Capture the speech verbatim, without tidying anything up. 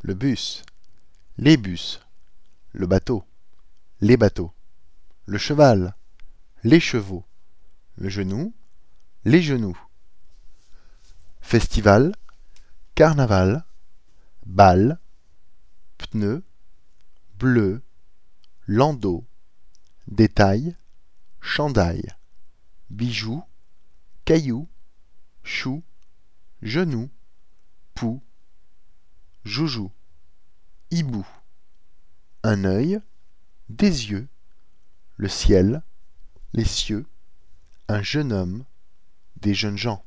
le bus, les bus, le bateau, les bateaux, le cheval, les chevaux, le genou, les genoux. Festival, carnaval, bal, pneu, bleu, landau, détail, chandail, bijoux, caillou, chou, genou, poux, joujou, hibou, un œil, des yeux, le ciel, les cieux, un jeune homme, des jeunes gens.